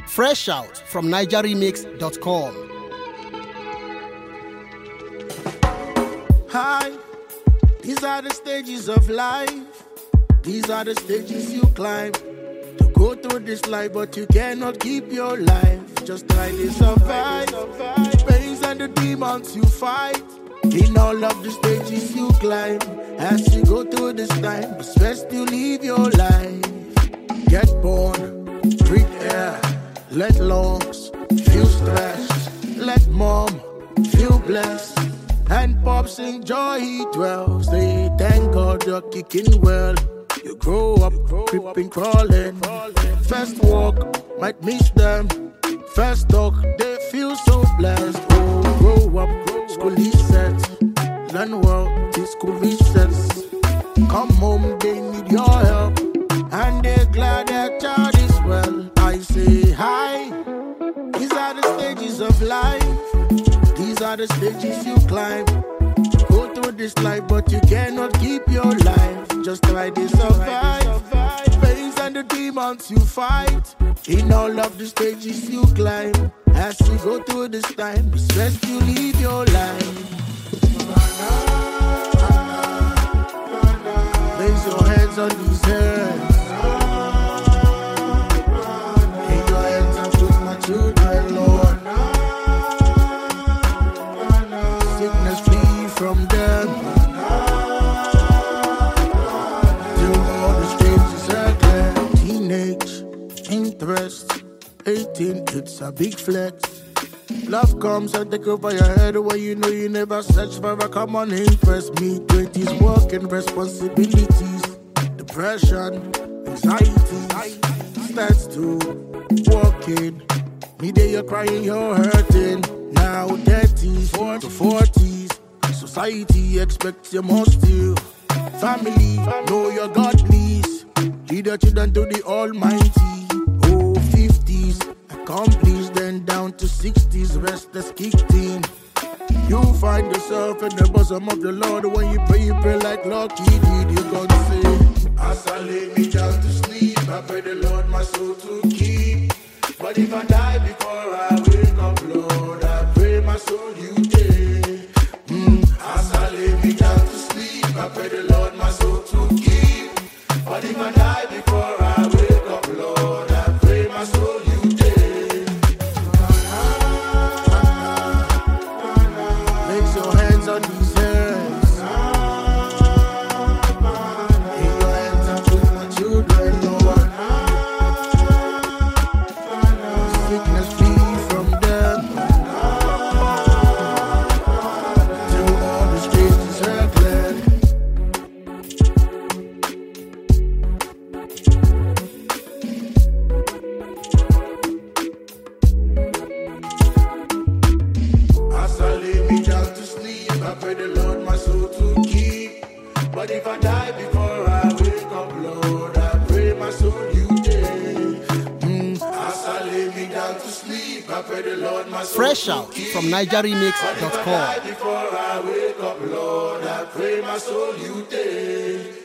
Fresh out from NigerRemix.com. Hi, these are the stages of life. These are the stages you climb to go through this life, but you cannot keep your life. Just try to survive. The pains and the demons you fight. In all of the stages you climb, as you go through this time, it's best you live your life. Get born, breathe air, let lungs feel stressed, let mom feel blessed, and pops enjoy he dwells. They thank God you're kicking well. You grow up, creeping, crawling. First walk, might miss them. First talk, they feel so blessed. Oh, grow up, school resets. Learn well, till school resets. Come home, they need your help. And they're glad their child is well. I say hi. These are the stages of life. These are the stages you climb. Go through this life, but you cannot keep your life. Just try to survive. Pains and the demons you fight. In all of the stages you climb. As you go through this time, it's best you live your life. Raise your hands on these hands. Raise your hands and choose my children, Lord. Sickness flee from them. Till all the stages are clear. Teenage interest, 18, it's a big flex. Love comes and take over your head when you know you never search for a common interest. Mid-20s, working responsibilities, depression, anxiety starts to walking. Midday you're crying, you're hurting. Now 30s to 40s, society expects you must do. Family, know your God please. Lead your children to the Almighty. Oh, 50s, accomplished, then down to 60s, restless kicked in. You find yourself in the bosom of the Lord. When you pray like Lucky did. You gonna say, as I lay me down to sleep, I pray the Lord my soul to keep. But if I die before I wake up, Lord, I pray my soul you take. As I lay me down to sleep, I pray the Lord my soul to keep. But if I die before I wake up, Lord, I pray my soul you take. Raise your hands on these hands. Raise your hands and choose my children, Lord. Sickness flee from them. Till all the stages are cleared. As I lay me down to sleep, I pray the Lord my soul to keep. But if I die before I wake up, Lord, I pray my soul you take. As I lay me down to sleep, I pray the Lord my soul Fresh to out keep. from But if I NigerRemix.com. die before I wake up, Lord, I pray my soul you take.